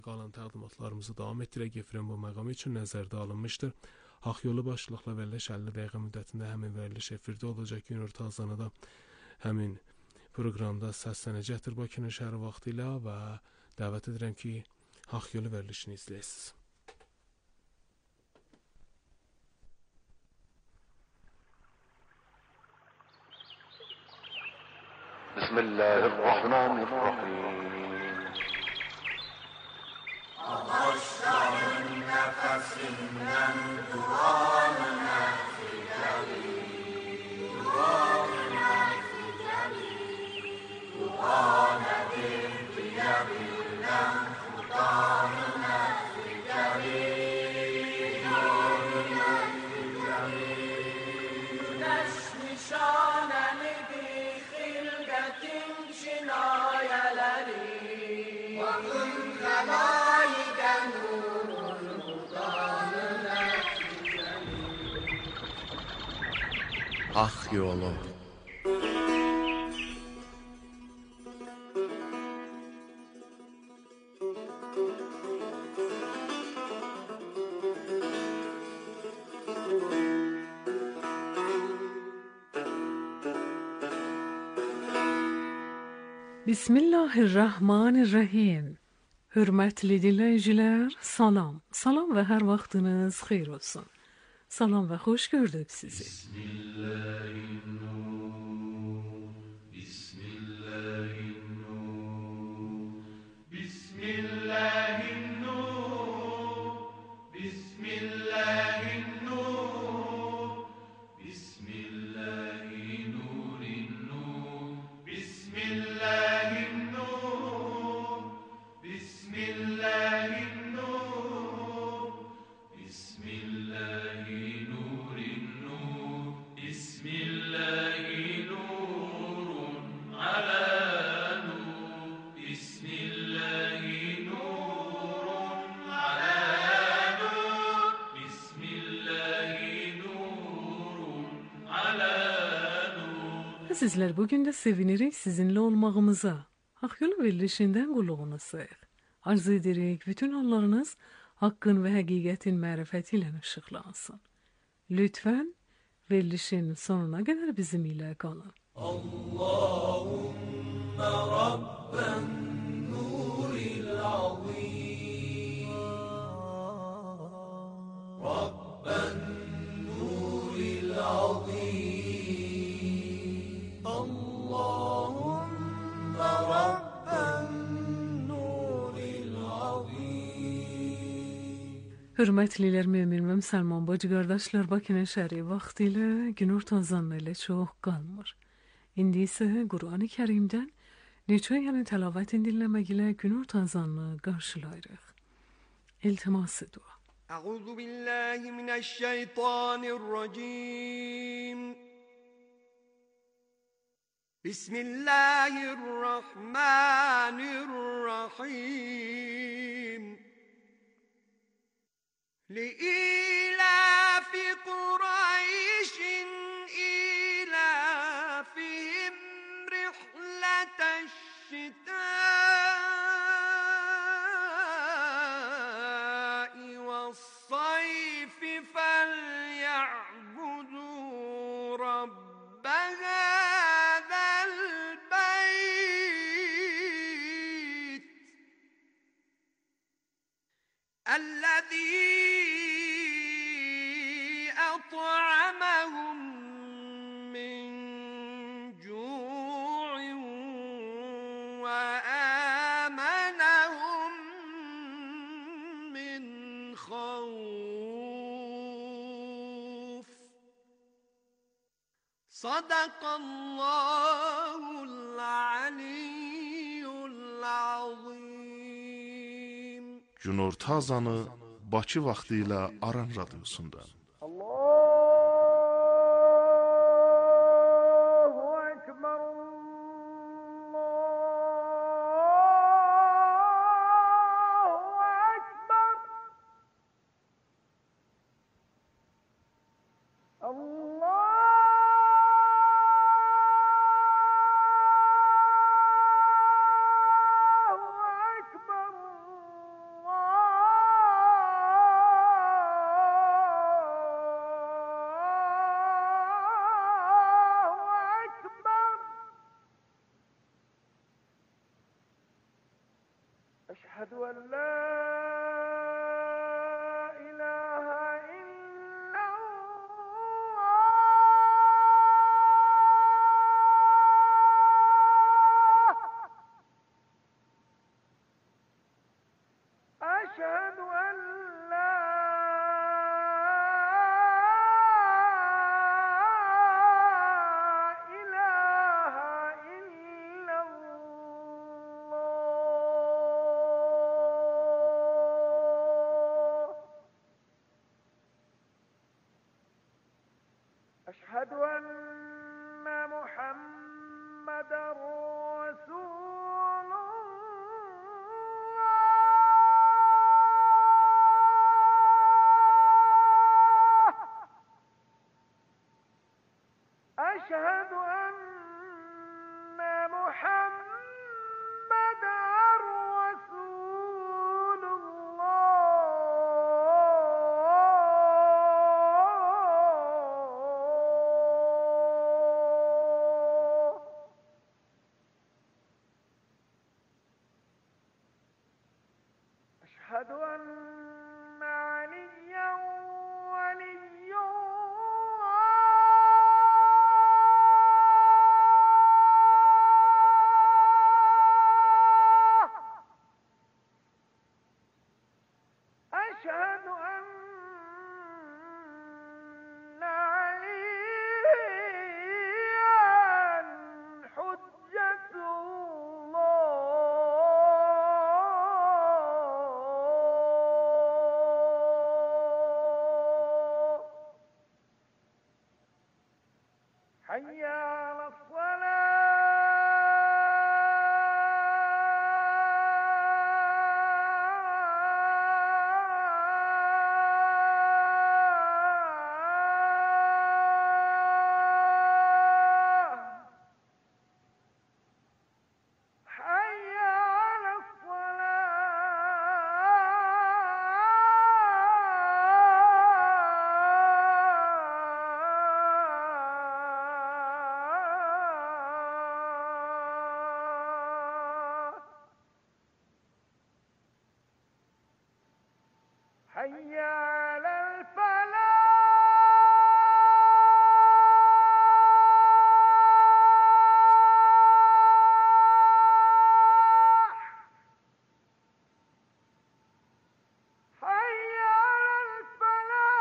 qalan təqdimatlarımızı davam etdirək. Efirən bu məqamı üçün nəzərdə alınmışdır. Haq Yolu başlıqla veriliş 50 dəqiqə müddətində həmin veriliş efirdə olacaq. Günür Tazanı da həmin proqramda səslənəcəkdir Bakının şəhəri vaxtı ilə və dəvət edirəm ki, Haq Yolu verilişini izləyəsiniz. Bismillahirrahmanirrahim. Ağaçların nefesinden duanına figali, duanına figali, duanedir diyebilmem, duanına figali, duanına figali. Güneş nişanelidir hilgetin şinayeleri, bakın kelaiden nurun duanına figali. Haq Yolu. Bismillahirrahmanirrahim. Hörmətli dinləyicilər, salam. Salam və hər vaxtınız xeyir olsun. Salam və xoş gördük sizi. Sizler bugün de sevinirik sizinle olmağımıza. Haq Yolu verilişinden qulluğunuzayıq. Arzu edirik bütün hallarınız haqqın və həqiqətin mərifəti ilə ışıqlansın. Lütfən verilişin sonuna qədər bizim ilə qalın. Allahümme Rabben nuril azim, Rabben nuril azim, Allahümme Rabben nuril azim. Hörmətlilər, mömin və müsəlman bacı qardaşlar, Bakının şəhəri vaxtı ilə Günür Tazanı ilə çox qalmır. İndi isə Qur'an-ı Kərimdən neçə yəni təlavətin dinləmək ilə Günür Tazanı qarşılayırıq. İltiması dua. Əuzu billahi mineşşeytanirracim. Bismillahirrahmanirrahim. لإيلاف قريش إيلافهم رحلة الشتاء والصيف فليعبدوا رب هذا البيت الذي أطعمهم من جوع وآمنهم من خوف. صدق الله العلي العظيم. Günür Tazanı Bakı vaxtı ilə Aran radiosundan. أن لا إله إلا الله أشهد أن لا إله إلا الله أشهد أن محمدا رسول الله أشهد أن محمدا رسول الله أشهد أن عليا ولي الله أشهد أن عليا حجة الله حي على الصلاة حي على الصلاة حي على الفلاح حي على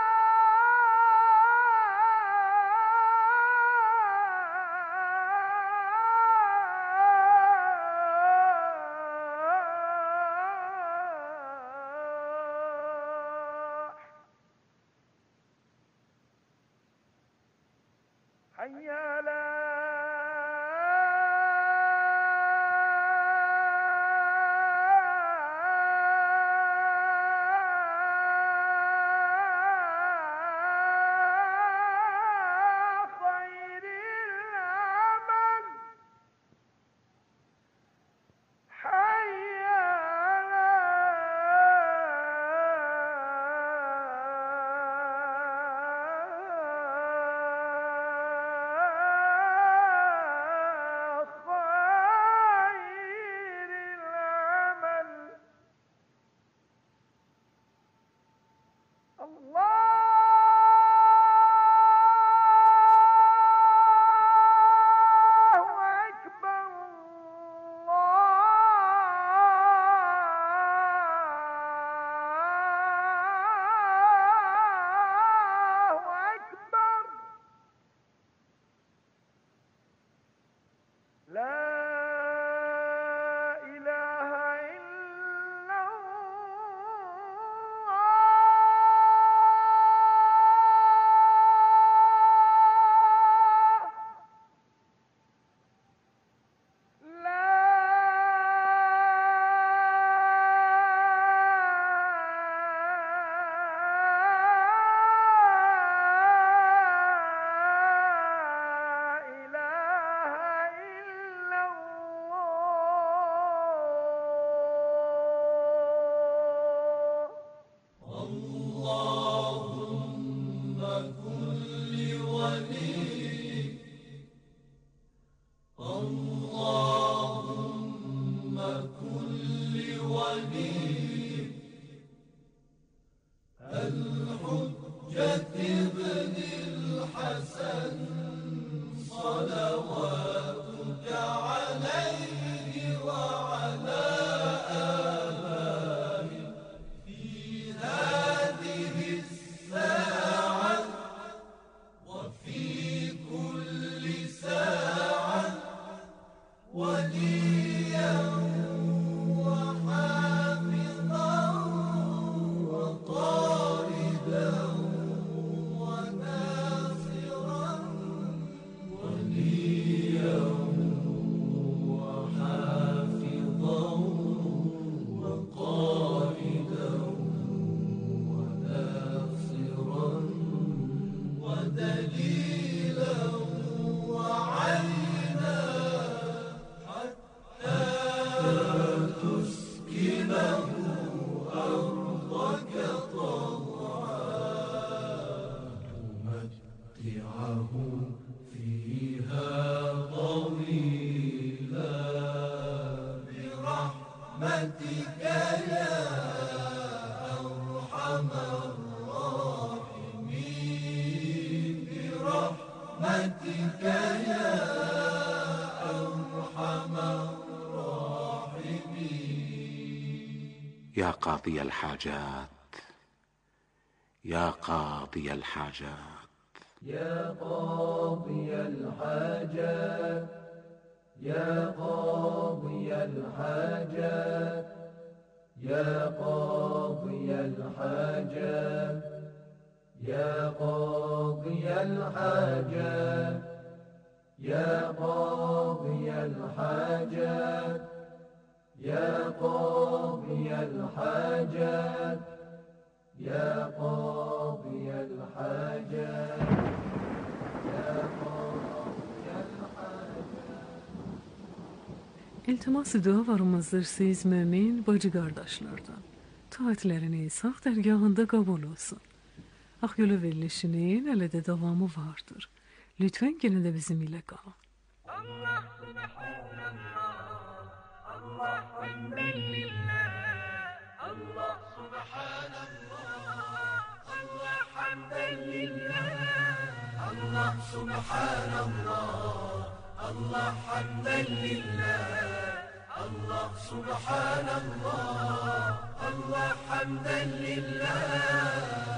الفلاح حي على خير العمل حي على خير العمل الله أكبر الله أكبر لا إله إلا الله يا قاضي الحاجات يا قاضي الحاجات يا قاضي الحاجات يا قاضي الحاجات يا قاضي الحاجات يا قاضي الحاجات يا قاضي الحاجات يا قاضي الحاجات يا قاضي الحاجات يا قاضي الحاجات. İltimas dua varımızdır siz mümin bacı kardeşlerden. Taatleriniz hak dergahında kabul olsun. Ak yolu verilişinin hele de devamı vardır. Lütfen gene de bizim ile kalın. Allah subhanallah, Allah hamden lillah, Allah subhanallah, Allah hamden lillah, Allah subhanallah, Allah hamden lillah, Allah subhanallah, Allah hamden lillah.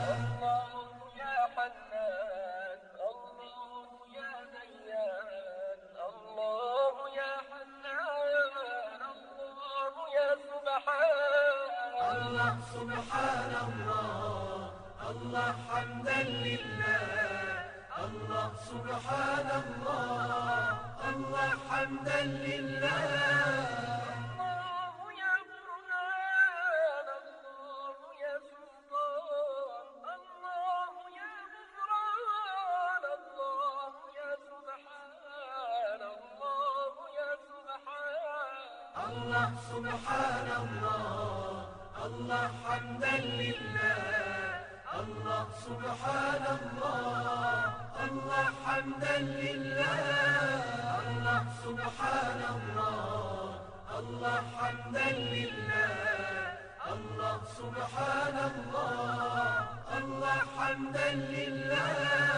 الله سبحان الله الله حمدا لله الله سبحان الله الله حمدا لله الله يا برهان الله يا سلطان الله يا غفران الله يا سبحان الله يا سبحان الله سبحان الله الله حمدا لله الله سبحان الله الله حمدا لله الله سبحان الله الله حمدا لله الله سبحان الله الله حمدا لله.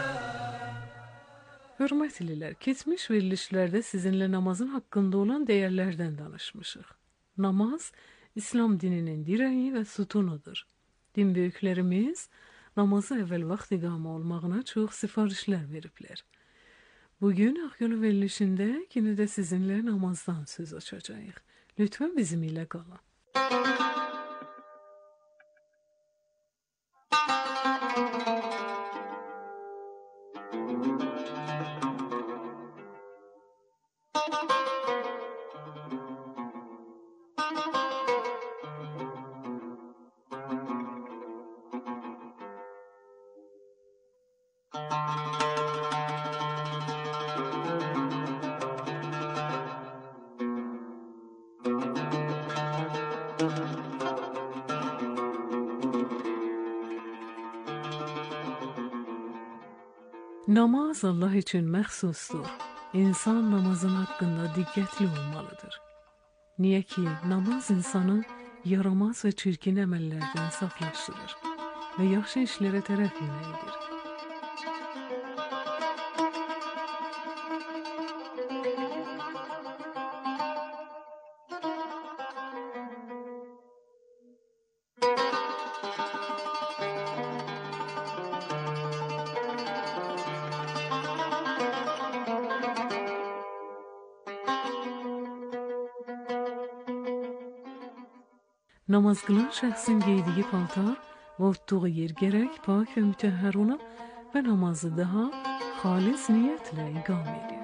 Hürmetliler, keçmiş verilişlerde sizinle namazın hakkında olan değerlerden danışmışıq. Namaz, İslam dininin direği ve sütunudur. Din büyüklerimiz namazı evvel vaxt iqamı olmağına çox sifarişlər veriblər. Bugün Akyolu verilişinde yine de sizinle namazdan söz açacağıq. Lütfen bizim ile qalın. Namaz Allah için məxsusdur. İnsan namazın haqqında diqqətli olmalıdır. Niyə ki, namaz insanı yaramaz və çirkin əməllərdən saflaşdırır və yaxşı işlərə tərəf yönəldir. Namaz qılan şəxsin giydiyi paltar və otduğu yer gərək pak və mütəhhər ola və namazı daha xalis niyyətlə iqam edir.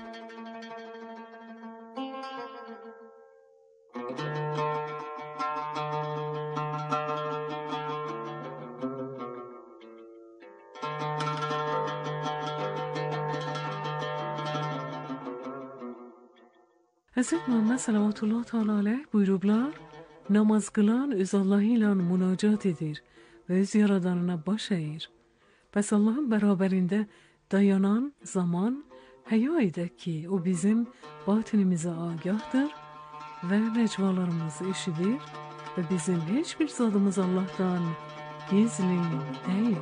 Həzrət Muhammed sallallahu teala aleyh buyurublar, namaz qılan öz Allahı ilə münacat edir və öz yaradanına baş əyir. Bəs Allahın bərabərində dayanan zaman həya edək ki, o bizim batinimizə agahdır və necvalarımızı eşidir və bizim heç bir zadımız Allah'tan gizli deyil.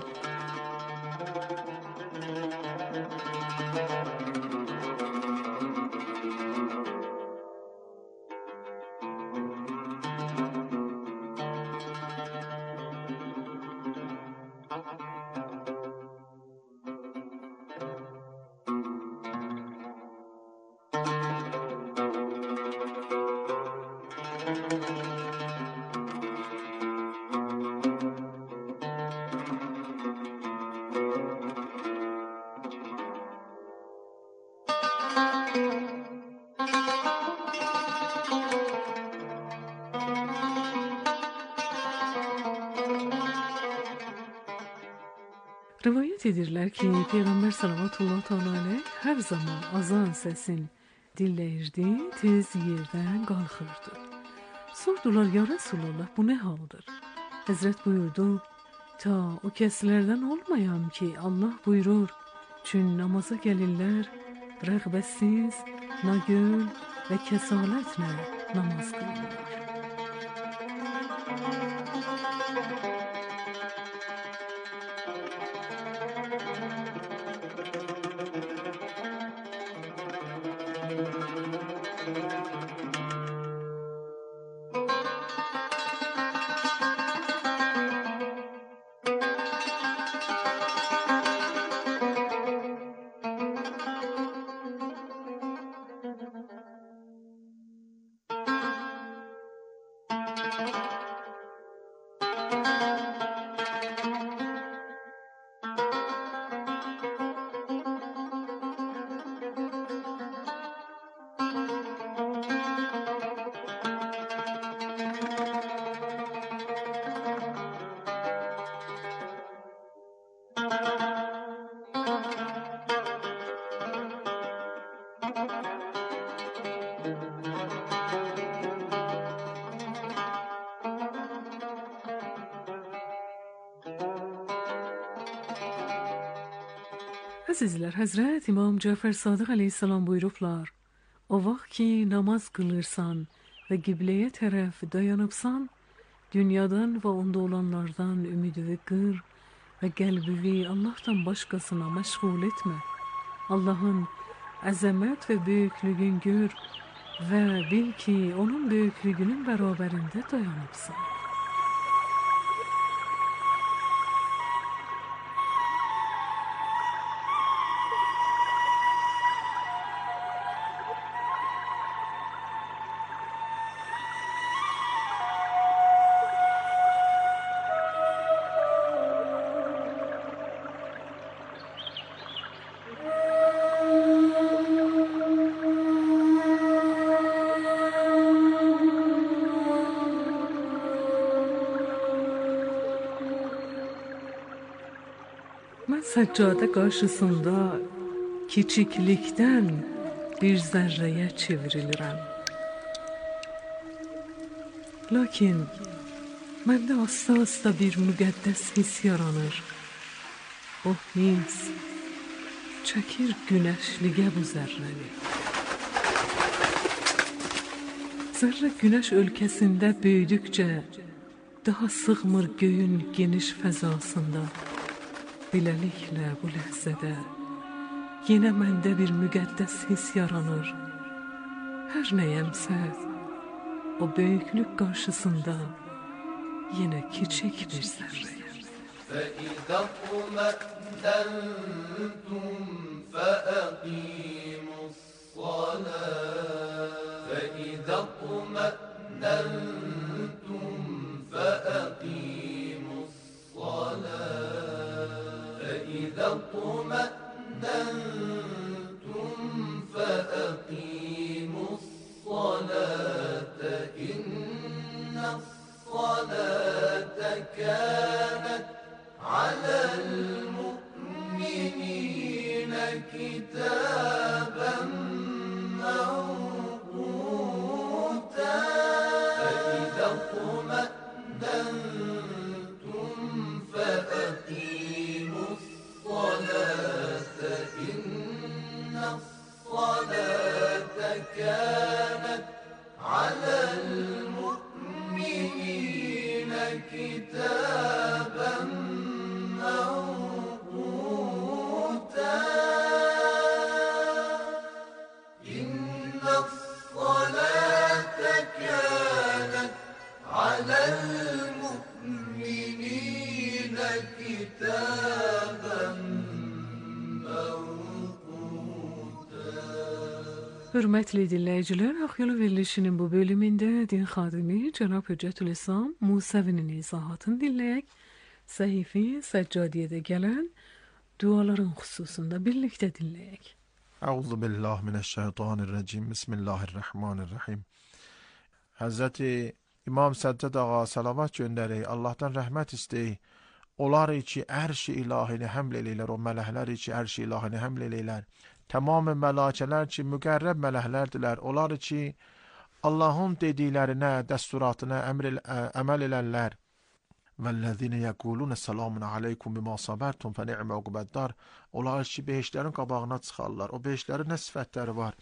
Rivayet edirlər ki, Peyğəmbər sallallahu teala aleyh hər zaman azan səsin dinləyirdi, tez yerdən qalxırdı. Sordular, ya Resulullah, bu nə haldır? Həzrət buyurdu, ta o kəslərdən olmayam ki, Allah buyurur, çün namaza gəlirlər, rəğbətsiz, nagöl və kəsalətlə namaz qılırlar. Əzizlər, Həzrət İmam Cəfər Sadiq əleyhissalam buyurublar, o vaxt ki namaz qılırsan və qibləyə tərəf dayanıbsan, dünyadan və onda olanlardan ümidini qır və qəlbini Allahdan başqasına məşğul etmə. Allahın əzəmət və böyüklüyünü gör və bil ki, onun böyüklüyünün bərabərində dayanıbsan. Mən səccadə qarşısında kiçiklikdən bir zərrəyə çevrilirəm. Lakin məndə asta-asta bir müqəddəs hiss yaranır. O hiss çəkir günəşliyə bu zərrəni. Zərrə günəş ölkəsində böyüdükcə daha sığmır göyün geniş fəzasında. Beləliklə bu ləhzədə yenə məndə bir müqəddəs hiss yaranır. Hər nəyəmsə, o böyüklük qarşısında yenə kiçik bir zərrəyəm. فَإِذَا اطْمَأْنَنْتُمْ فَأَقِيمُوا الصَّلَاةَ فَإِذَا اطْمَأْنَنْتُمْ فَأَقِيمُوا الصَّلَاةَ فَإِذَا اطْمَأْنَنْتُمْ فَأَقِيمُوا الصَّلَاةَ إِنَّ الصَّلَاةَ كَانَتْ على المؤمنين كتابا موقوتا فإذا اطمأننتم فأقيموا الصلاة إن الصلاة كانت على المؤمنين كتابا موقوتا إن الصلاة كانت على المؤمنين كتابا موقوتا. Hörmətli dinləyicilər, Axyolu verilişinin bu bölümündə din xadimi Cənab Hüccətülislam Musəvinin izahatını dinləyək. Səhifə Səccadiyədə gələn duaların xüsusunda birlikdə dinləyək. Əuzu billah minəşşeytanirracim. Bismillahirrahmanirrahim. Həzrəti İmam Səccad ağa salavat göndərək, Allahdan rəhmət istəyək. onlar ki ərş-i ilahini həml eləyirlər, o mələklər ki ərş-i ilahini həml eləyirlər, tamam mələkələr ki müqərrəb mələklərdirlər, onlar ki Allahın dediklərinə, dəsturatına əməl edərlər. Vəllezine yekulun selamun aleykum bima sabertum fe ni'me uqbeddar. Onlar ki behişlərin qabağına çıxarlar. O behişlərin nə sifətləri var?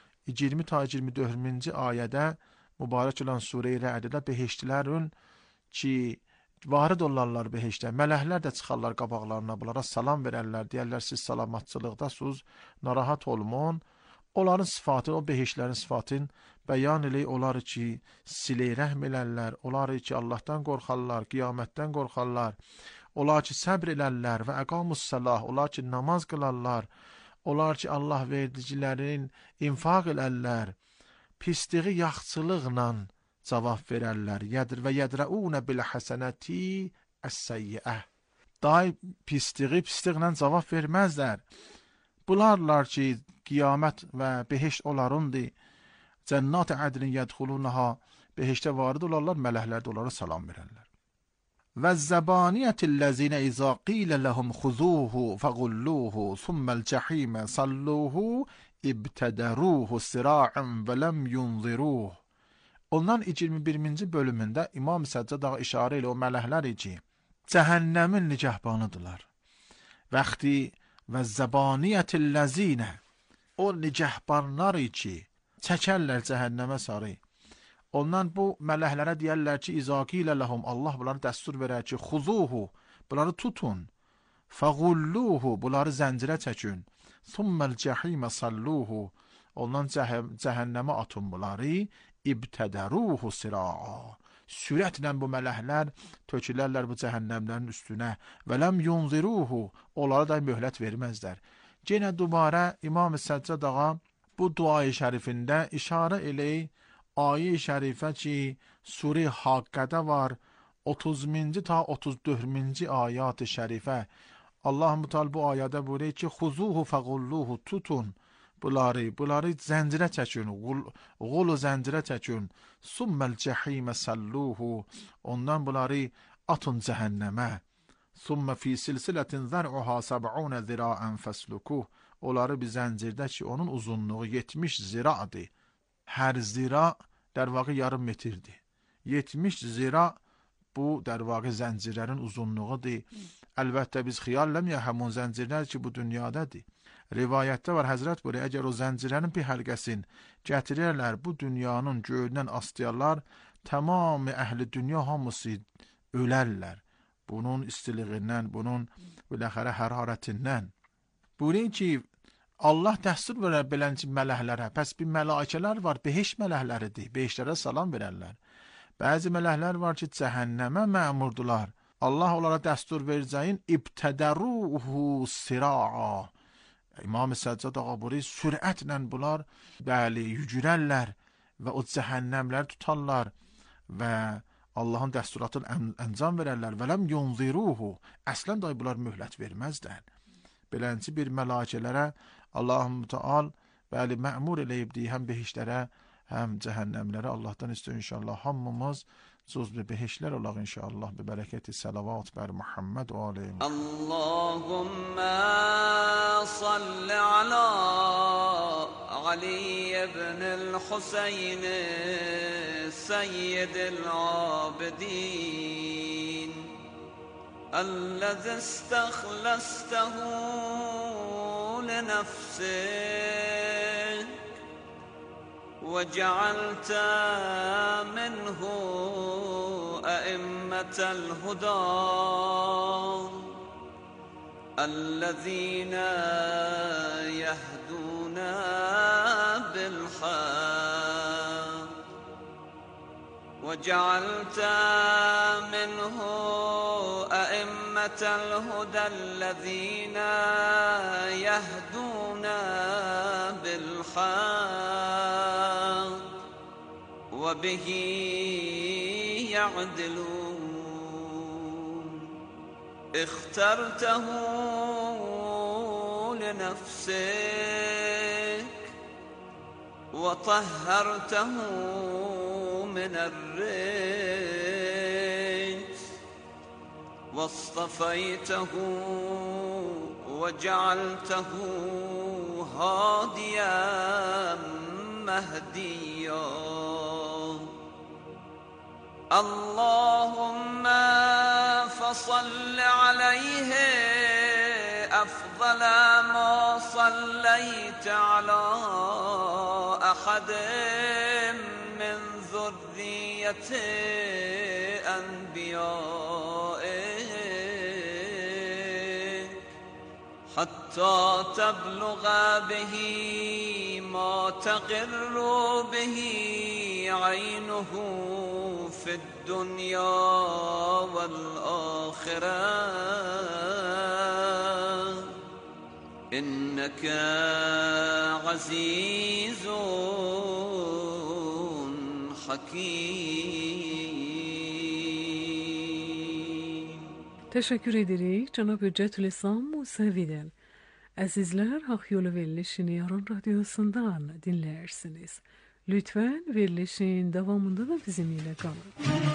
20 ta 24-cü ayədə mübarək olan Sure-i Rə'də behişlərin ki varid olarlar behişdə. Mələklər də çıxarlar qabaqlarına, bunlara salam verərlər, deyərlər siz salamatçılıqdasınız, narahat olmayın. Onların sıfatı, o behişlərin sıfatını bəyan eləyir. Onlar ki silə rəhm elərlər, onlar ki Allahdan qorxarlar, qiyamətdən qorxarlar, onlar ki səbr elərlər və əqamus-səlah, onlar ki namaz qılarlar, onlar ki Allah verdicilərin infaq elərlər, pisliği yaxçılıqla cavab verərlər. Və yədrəunə bil-həsənəti əs-səyyiə. Day pisliğlə cavab verməzlər. Bunlarlar ki qiyamət və behişt onlarındır. Cənnat-ı ədnin yədxulunaha, behiştə varid olarlar, mələklər də onlara salam verərlər. Və zəbaniyyətillezine izə qilə ləhum xuzuhu fəqulluhu thumməl cəhimə salluhu ibtədəruhu sira'ın və ləm yunziruhu. Ondan 21-ci bölümündə İmam Səccad ağa işarə ilə o mələklər ki cəhənnəmin nicəhbanıdırlar. Vəxti və zəbaniyyətillezine, o nicəhbanlar ki çəkərlər cəhənnəmə sarı. Ondan bu mələklərə deyərlər ki izaqilə ləhum, Allah bunları dəstur verər ki xuzuhu, bunları tutun, fəqulluhu, bunları zəncirə çəkin, thumməl cəhimə salluhu, ondan cəhənnəmə atın bunları, ibtədəruhu sira'a, sürətlə bu mələklər tökülərlər bu cəhənnəmlərin üstünə və ləm yunziruhu, onlara da möhlət verməzlər. Yenə dubarə İmam Səccad ağa bu duayı şərifində işarə eləyir ayə-i şərifə ki Sure Haqqədə var, 30-cu ta 34-cü ayat-ı şərifə. Allah Müteala bu ayədə buyurur ki xuzuhu fəqulluhu, tutun bunları zəncirə çəkin, qulu zəncirə çəkin, summəl cəhimə salluhu, ondan bunları atın cəhənnəmə, summə fi silsilətin zər'uha 70 zira'ən fəslukuh, onları bir zəncirdə ki onun uzunluğu 70 zira'dır. Hər zira dərvağı yarım metrdir. 70 zira bu dərvağı zəncirlərin uzunluğudur. Əlbəttə biz xiyalləməyək həmun zəncirlər ki bu dünyadadır. Rivayətdə var, Həzrət buyuruyor, əgər o zəncirlərin bir həlqəsini gətirirlər, bu dünyanın göyündən astıyarlar, tamamı əhli dünya hamısı ölərlər. Bunun istiliğindən, bunun biləxərə hərarətindən. Buyuruyor ki, Allah dəstur verər belənci mələklərə, pəs bir mələkələr var, behiş mələkləridir, behişlərə salam verərlər. Bəzi mələklər var ki, cəhənnəmə məmurdular. Allah onlara dəstur verəcəyin ibtədəruhu sira'a. İmam Səccad ağa buyuruyor, sürətlə bunlar bəli yücürərlər və o cəhənnəmləri tutarlar və Allahın dəsturatını əncam verərlər. Və ləm yunziruhu, əslən də bunlar möhlət verməzlər. Belənci bir mələkələrə Allah-u Teala bəli məmur eləyibdir, həm behişlərə, həm cəhənnəmlərə. Allahdan istəyir inşallah hamımız cüz behişlər olaq inşallah, bi bərəkəti salavat bər Muhammed və aleyhim. Allahümmə salli ala Ali ibn-i Hüseyin seyyid-i abidin الذي استخلصته لنفسك وجعلت منه أئمة الهدى الذين يهدون بالحق وجعلت منه أئمة الهدى الذين يهدون بالحق وبه يعدلون اخترته لنفسك وطهرته من الرجس واصطفيته وجعلته هاديا مهديا اللهم فصل عليه أفضل ما صليت على أحد من ذرية أنبيائك حتى تبلغ به ما تقر به عينه في الدنيا والآخرة إنك عزيز حكيم. Teşekkür ederek Cenab-ı Hüccetül İslam Musevi'den. Azizler, Hak Yolu verilişini Yarın Radyosu'ndan dinlersiniz. Lütfen verilişin devamında da bizimle kalın.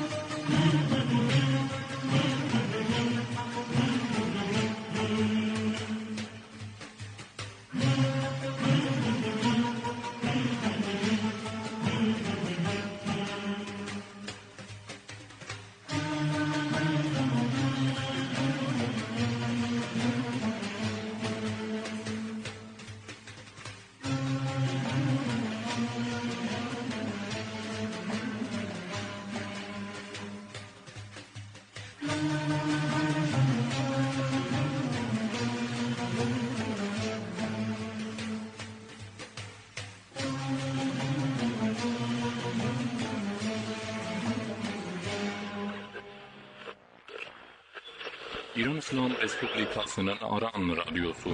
İran İslam Respublikası'nın Aran Radyosu.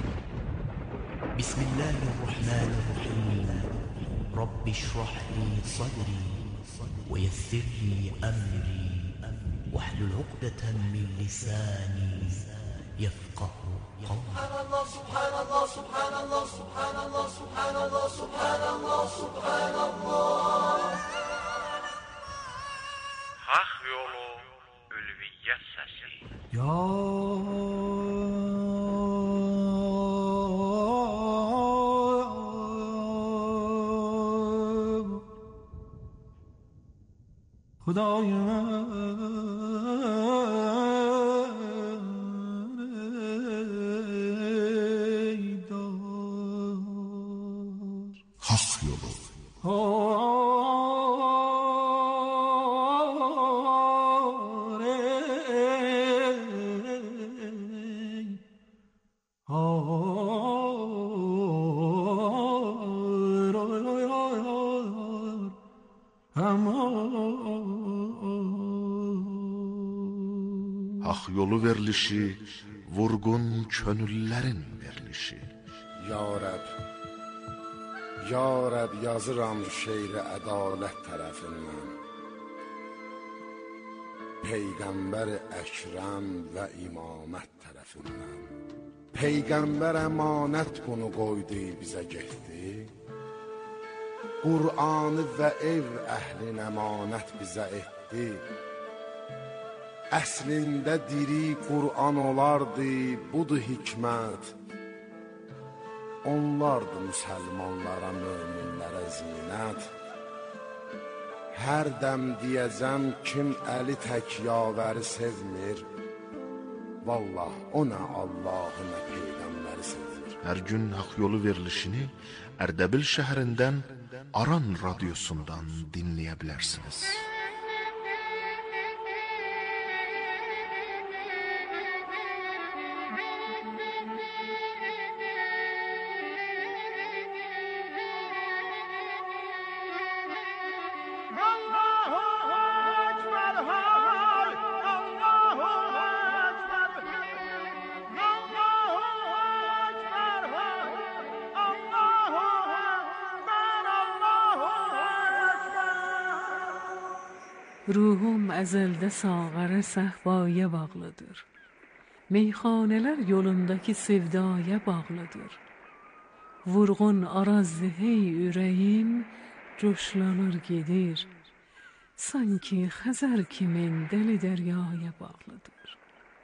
Bismillahirrahmanirrahim. Rabbi şrah li sadri ve yessir li emri ve hlul ukdeten min lisani yefkahu kavli. Subhanallah, subhanallah, subhanallah, subhanallah, subhanallah, subhanallah, subhanallah. Hak yolu ülviyyət səsi. Ya Hudaya Hak yolu. Hak yolu verilişi, vurgun könüllərin verilişi. Ya Rəb, Ya Rəb yazıram şeiri ədalət tərəfindən. Peyğəmbər Əkrəm və imamət tərəfindən. Peyğəmbər əmanət bunu qoydu bizə getdi. Qur'anı və ev əhlin əmanət bizə etdi. Əslində diri Qur'an olardı, budur hikmət. Onlardı müsəlmanlara, möminlərə zinət. Hər dəm deyəcəm kim əli tək yavəri sevmir. Vallah o nə Allahı nə Peyğəmbəri sevmir. Hər gün hak yolu verilişini Ərdəbil şəhərindən Aran Radyosu'ndan dinləyə Ruhum əzəldə sağara səhvaya bağlıdır. Meyxanələr yolundakı sevdaya bağlıdır. Vurğun arazdı hey ürəyim, coşlanır gedir. Sanki Xəzər kimin dəli dəryaya bağlıdır.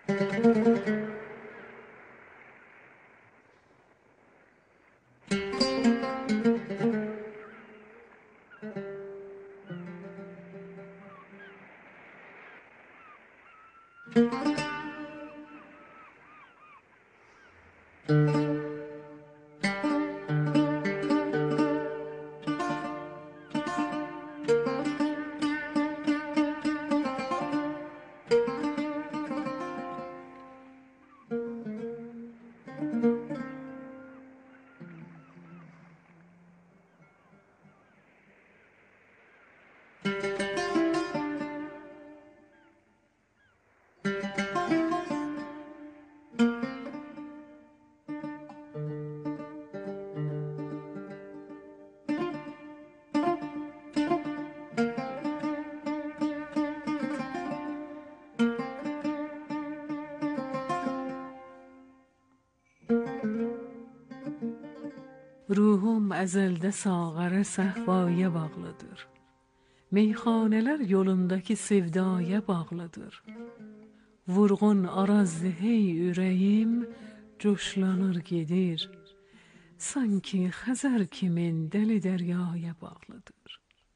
Ruhum əzəldə sağara səhvaya bağlıdır. Meyxanələr yolundakı sevdaya bağlıdır. Vurğun arazlı hey ürəyim coşlanır gedir. Sanki Xəzər kimin dəli dəryaya bağlıdır.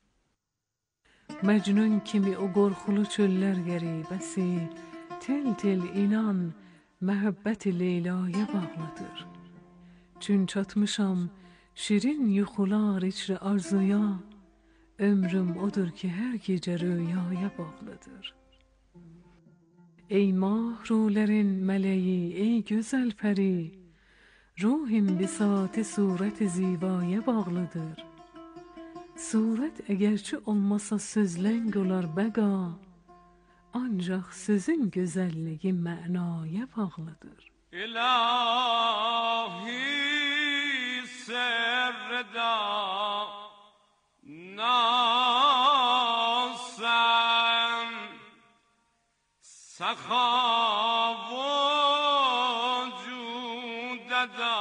Məcnun kimi o qorxulu çöllər qəribəsi, tel-tel inan məhəbbət-i Leylaya bağlıdır. Çün çatmışam şirin yuxular içri arzuya, ömrüm odur ki hər gecə rüyaya bağlıdır. Ey mahrulərin mələyi, ey gözəl pəri, ruhim bisat-ı surət-i zibaya bağlıdır. Surət əgərçi olmasa sözləng olar bəqa, ancaq sözün gözəlliyi mənaya bağlıdır. İlahi serda nasem sakhavu cudada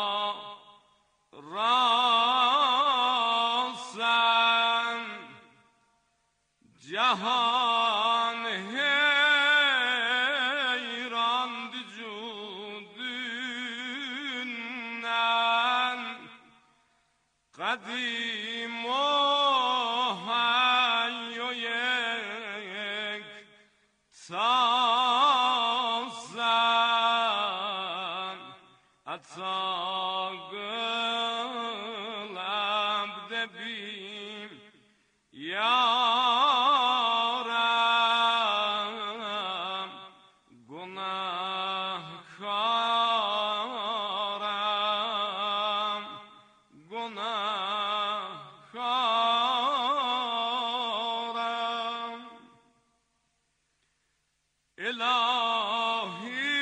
rasem cahan heyran cudünden kadim o hayoyek sazan atsagıl abdebim yaram günahkaram günahkaram İlahi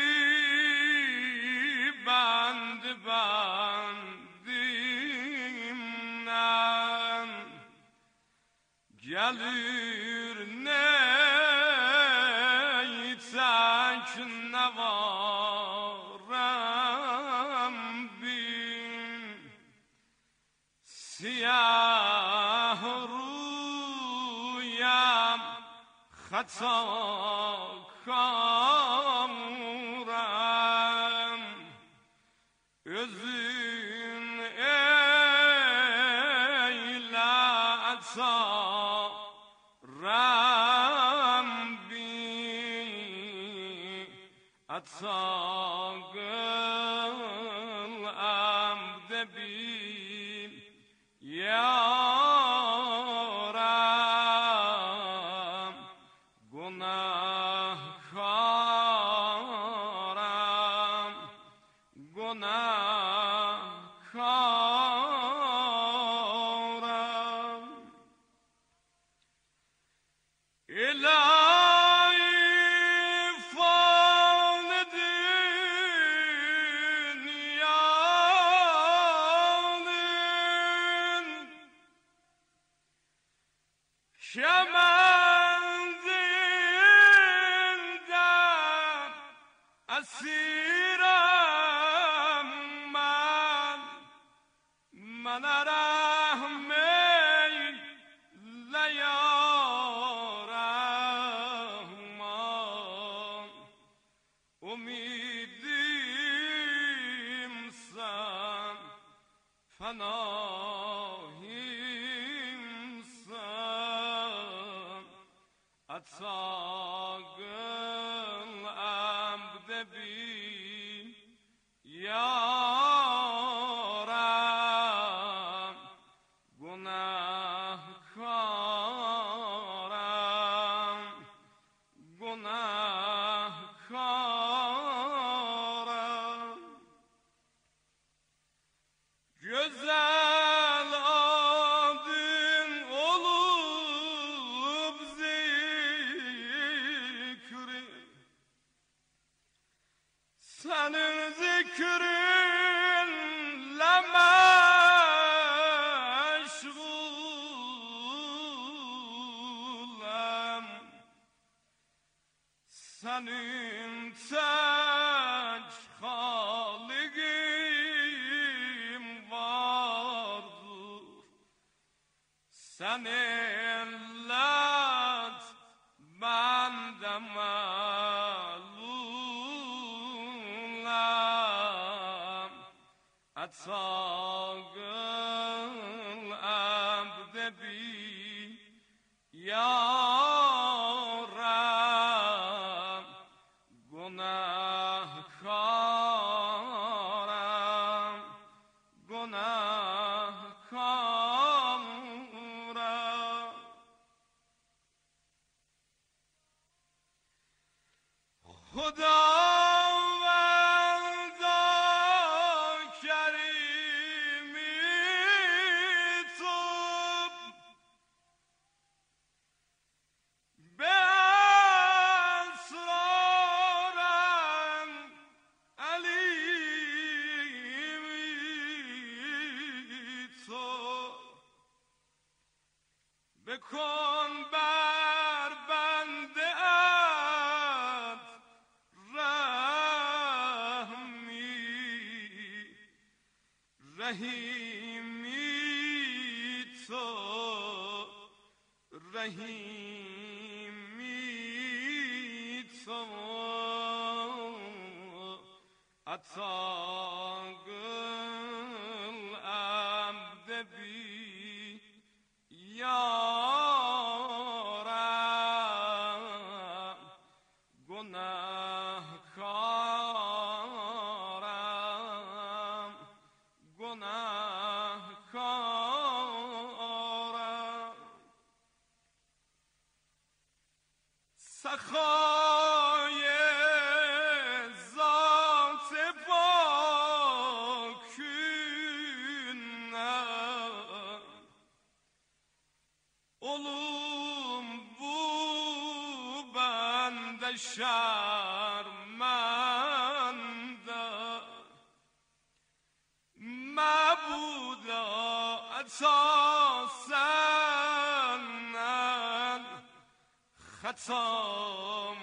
bandimden gelir neytek nevarem bin siyah rüyam hata kamuram özün eyle atsarem bin atsagıl amde bin yaram günahkaram günahkaram İlahi fani dünyanın kemendinden esirem men rahmeyle ya Rahman پناهیمسن اتاقل عبد بی یارم گناهکارم گناهکارم güzel adın olup zikri senin zikrinle meşgulem senin tek haligim vardır sen illet bende malulem etagıl abde bi yarem günahkarım günahkarım Hudavenda kerimi tub be esraren alimi tub bekon ber bende et rahmi rahimi to rahimi to atagıl abde bi yarem günahkarım günahkarım Sakhaye zat-ı paküne olum bu bende şermende mebuda esasen hatam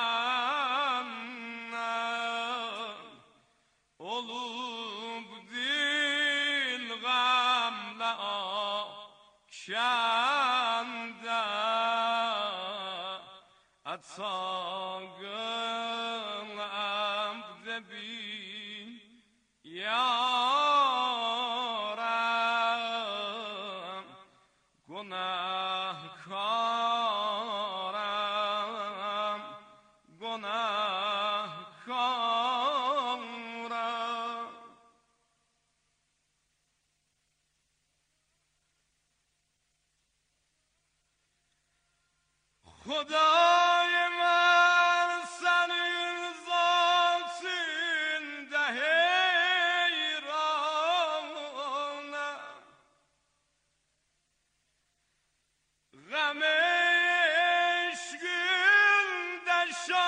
menden olup dil gamle akşende atagıl abde bi yarem günahkarım günahkarım Huday men senin zatinde heyranım gam eşkinde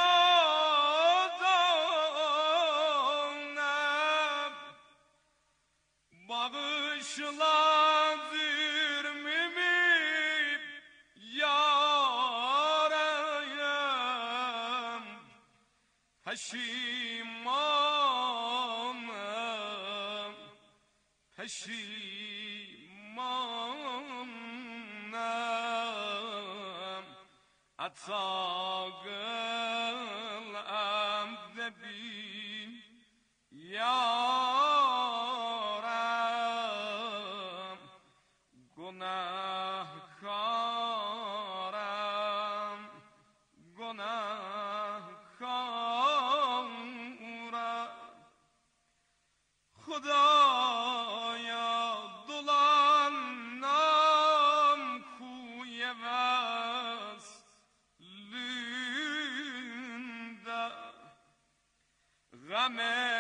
şadanım bağışla zürmümü yarayım peşimanım peşimanım atagıl abde bi yarem غم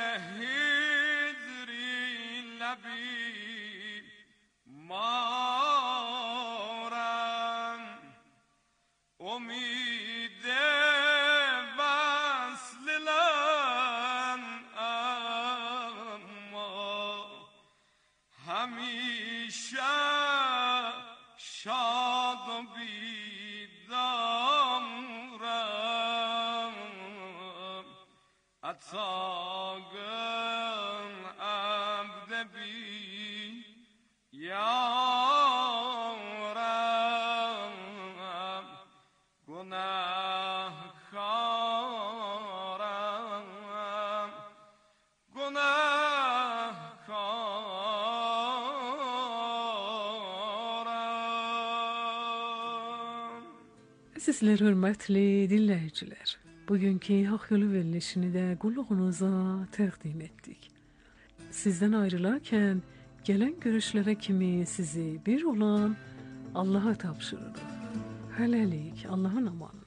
هجری لبی مارم امید وصل لن اما همیشه شاد و بیدارم اتاگم عبد بی یارم گناهکارم گناهکارم. Sizler hürmetli dinleyiciler, bugünkü Hak Yolu verilişini de kulluğunuza təqdim etdik. Sizden ayrılarken gelen görüşlere kimi sizi bir olan Allah'a tapşırırıq. Hələlik, Allah'ın amanıdır.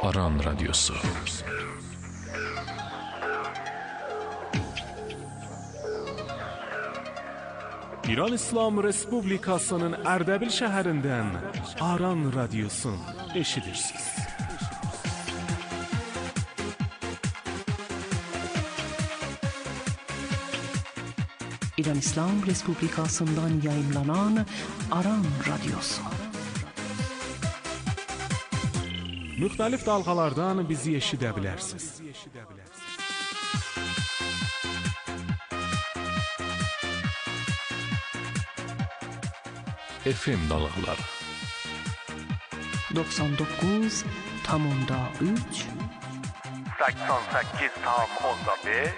Aran Radyosu. İran İslam Respublikasının Ərdəbil şəhərindən Aran Radyosun eşidirsiniz. İran İslam Respublikasından yayınlanan Aran Radyosu. Müxtəlif dalğalardan bizi eşidə bilərsiniz. FM dalğaları 99,3 88,5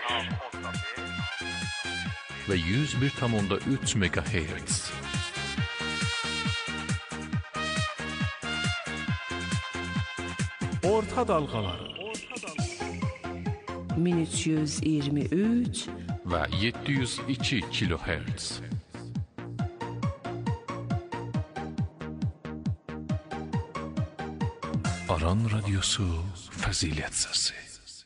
ve 101,3 MHz. Orta dalğaları 1323 ve 702 kHz. Aran Radyosu Fəzilət Səsi.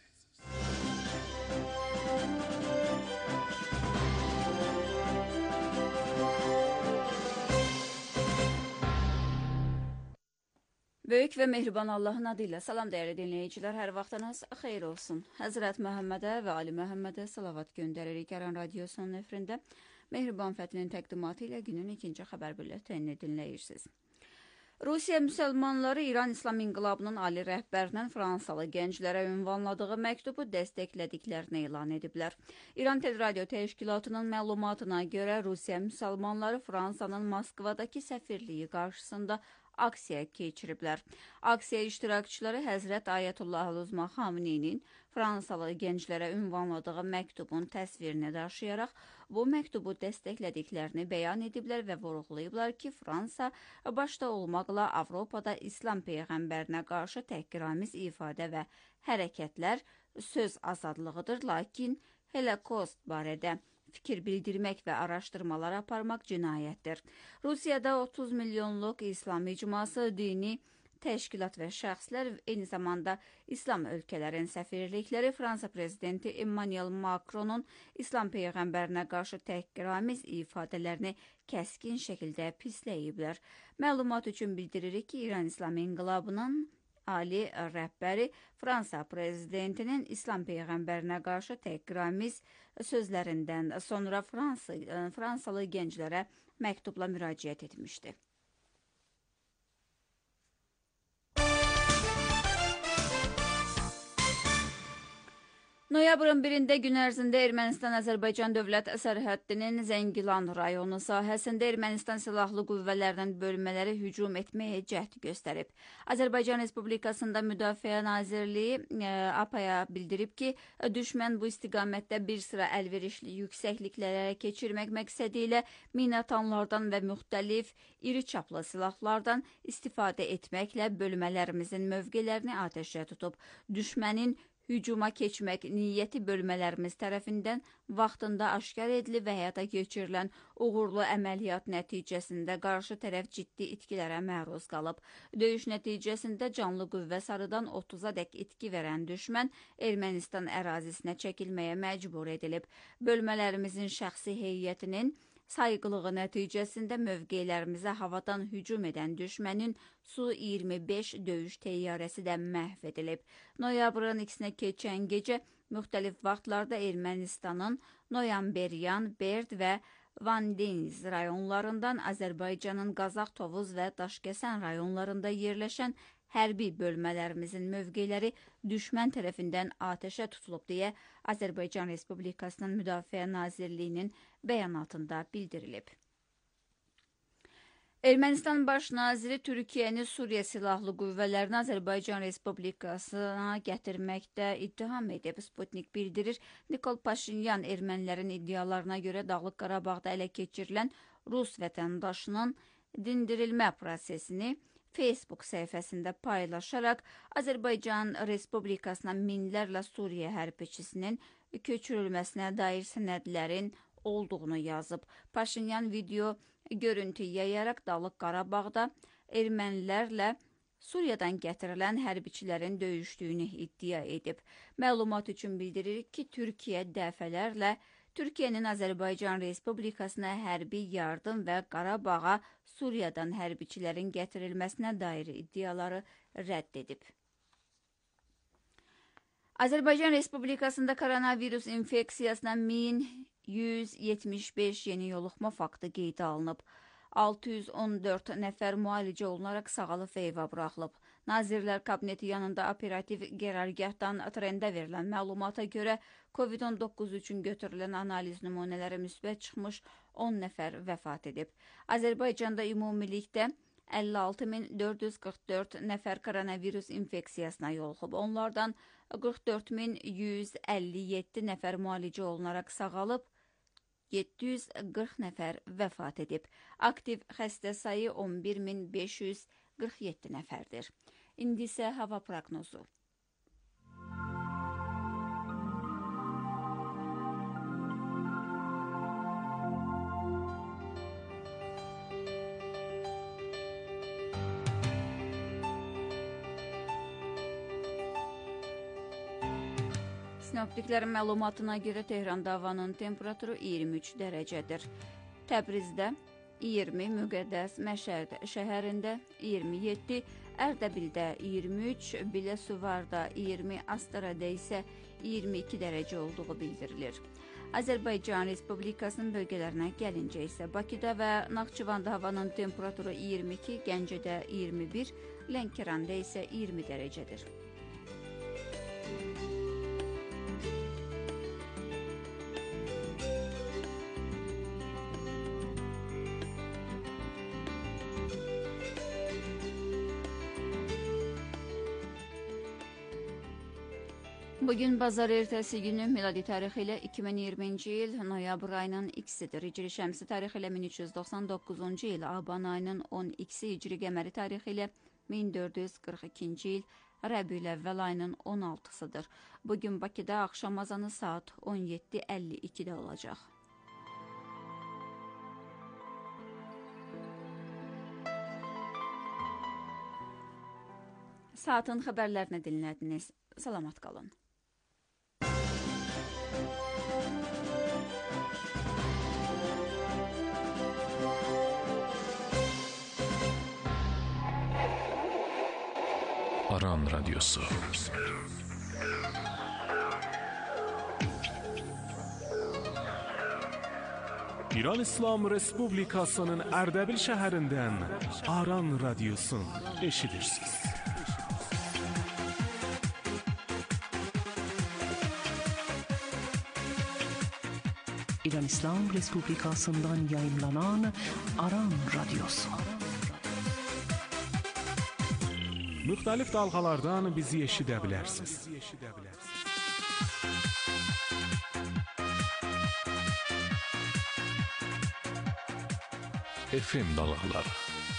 Böyük ve mehriban Allah'ın adıyla salam değerli dinleyiciler, her vaxtınız xeyir olsun. Həzrət Məhəmmədə ve Ali Məhəmmədə salavat göndəririk Aran Radyosunun efrində. Mehriban Fətinin təqdimatı ilə günün ikinci xəbər bülletenini dinləyirsiniz. Rusiya müsəlmanları İran İslam İnqilabının ali rəhbərinin Fransalı gənclərə ünvanladığı məktubu dəstəklədiklərini elan ediblər. İran Teleradio Təşkilatının məlumatına görə Rusiya müsəlmanları Fransanın Moskvadakı səfirliyi qarşısında aksiya keçiriblər. Aksiya iştirakçıları Həzrət Ayətullah Uzma Xameneinin Fransalı gənclərə ünvanladığı məktubun təsvirini daşıyaraq bu məktubu dəstəklədiklərini bəyan ediblər və vurğulayıblar ki, Fransa başda olmaqla Avropada İslam Peyğəmbərinə qarşı təhqiramiz ifadə və hərəkətlər söz azadlığıdır, lakin Holokost barədə fikir bildirmək və araşdırmalar aparmaq cinayətdir. Rusiyada 30 milyonluq İslam icması, dini təşkilat və şəxslər, eyni zamanda İslam ölkələrin səfirlikləri Fransa prezidenti Emmanuel Macronun İslam Peyğəmbərinə qarşı təhqiramiz ifadələrini kəskin şəkildə pisləyiblər. Məlumat üçün bildiririk ki, İran İslam İnqilabının Ali rəhbəri Fransa prezidentinin İslam Peyğəmbərinə qarşı təhqiramiz sözlərindən sonra Fransalı gənclərə məktubla müraciət etmişdi. Noyabrın 1-də gün ərzində Ermənistan-Azərbaycan dövlət sərhəddinin Zəngilan rayonu sahəsində Ermənistan silahlı qüvvələrinin bölmələri hücum etməyə cəhd göstərib. Azərbaycan Respublikasında Müdafiə Nazirliyi APAya bildirib ki, düşmən bu istiqamətdə bir sıra əlverişli yüksəkliklərə keçirmək məqsədi ilə minatanlardan və müxtəlif iri çaplı silahlardan istifadə etməklə bölmələrimizin mövqelərini atəşə tutub. Düşmənin hücuma keçmək niyyəti bölmələrimiz tərəfindən vaxtında aşkar edilib və həyata keçirilən uğurlu əməliyyat nəticəsində qarşı tərəf ciddi itkilərə məruz qalıb. Döyüş nəticəsində canlı qüvvə sarıdan 30-a dək itki verən düşmən Ermənistan ərazisinə çəkilməyə məcbur edilib. Bölmələrimizin şəxsi heyətinin sayğılığı nəticəsində mövqelərimizə havadan hücum edən düşmənin Su-25 döyüş teyyarəsi də məhv edilib. Noyabrın 2-nə keçən gecə müxtəlif vaxtlarda Ermənistanın Noyamberyan, Berd və Vandeniz rayonlarından Azərbaycanın Qazax, Tovuz və Daşkəsən rayonlarında yerləşən hərbi bölmələrimizin mövqeləri düşmən tərəfindən atəşə tutulub deyə Azərbaycan Respublikasının Müdafiə Nazirliyinin bəyanatında bildirilib. Ermənistan Baş Naziri Türkiyəni Suriya Silahlı Qüvvələrini Azərbaycan Respublikasına gətirməkdə ittiham edib. Sputnik bildirir, Nikol Paşinyan ermənilərin iddialarına görə Dağlıq Qarabağda ələ keçirilən Rus vətəndaşının dindirilmə prosesini Facebook səhifəsində paylaşaraq Azərbaycan Respublikasına minlərlə Suriya hərbiçisinin köçürülməsinə dair sənədlərin olduğunu yazıb. Paşinyan video görüntü yayaraq Dağlıq Qarabağda ermənilərlə Suriyadan gətirilən hərbiçilərin döyüşdüyünü iddia edib. Məlumat üçün bildiririk ki, Türkiyə dəfələrlə Türkiyənin Azərbaycan Respublikasına hərbi yardım və Qarabağa Suriyadan hərbiçilərin gətirilməsinə dair iddiaları rədd edib. Azərbaycan Respublikasında koronavirus infeksiyasına 1175 yeni yoluxma faktı qeydə alınıb. 614 nəfər müalicə olunaraq sağalıb və evə buraxılıb. Nazirlər Kabineti yanında operativ qərargahdan trendə verilən məlumata görə COVID-19 üçün götürülən analiz nümunələri müsbət çıxmış 10 nəfər vəfat edib. Azərbaycanda ümumilikdə 56.444 nəfər koronavirus infeksiyasına yoluxub. Onlardan 44.157 nəfər müalicə olunaraq sağalıb, 740 nəfər vəfat edib. Aktiv xəstə sayı 11.547 nəfərdir. İndi isə hava proqnozu. Sinoptiklərin məlumatına görə Tehranda havanın temperaturu 23 dərəcədir. Təbrizdə 20, Müqəddəs Məşəd şəhərində 27, Ərdəbildə 23, Biləsuvarda 20, Astarada isə 22 dərəcə olduğu bildirilir. Azərbaycan Respublikasının bölgələrinə gəlincə isə Bakıda və Naxçıvanda havanın temperaturu 22, Gəncədə 21, Lənkəranda isə 20 dərəcədir. Bugün bazar ertəsi günü miladi tarixi ilə 2020-ci il noyabr ayının X-idir. Hicri şəmsi tarixi ilə 1399-cu il Aban ayının 12-si, Hicri qəməri tarixi ilə 1442-ci il Rəbiül-əvvəl ayının 16-sıdır. Bugün Bakıda axşam azanı saat 17:52-də olacaq. Saatın xəbərlərini dinlədiniz. Salamat qalın. Aran Radyosu. İran İslam Respublikasının Ərdəbil şəhərindən Aran Radyosu eşidirsiniz. İran İslam Respublikasından yayımlanan Aran Radyosu. Müxtəlif dalğalardan bizi eşidə bilərsiniz. FM dalğaları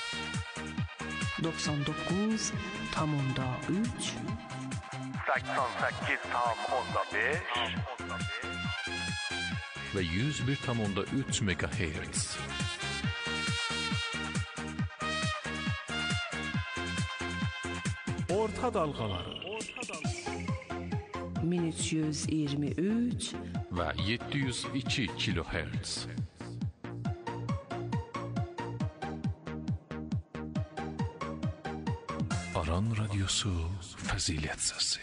99.3 88.5 ve 101.3 MHz. Orta dalğaları 1323 ve 702 kHz. Aran Radyosu Fəzilət Səsi.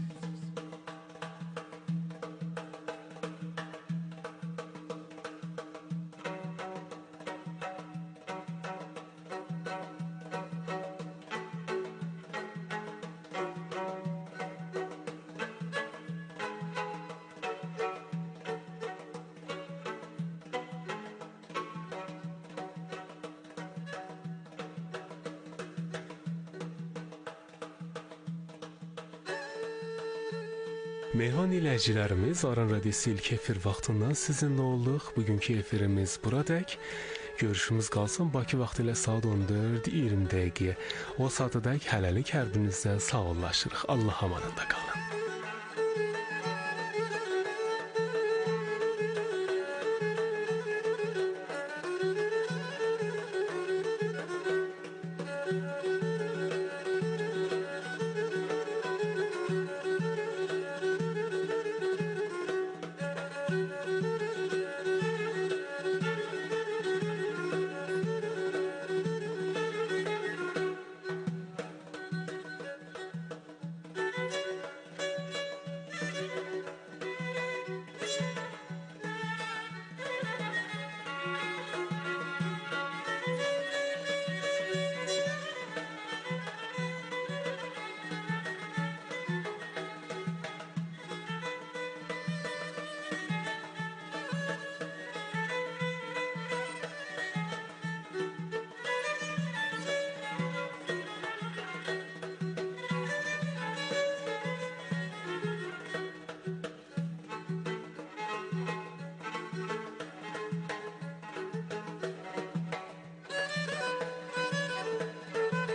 Meyhan iləclərimiz Aran Radyosu ilk efir vaxtından sizinlə olduq. Bugünkü efirimiz buradək. Görüşümüz qalsın Bakı vaxtı ilə saat 14:20. O saatadək hələlik hər birinizdən sağollaşırıq. Allah amanında qalın.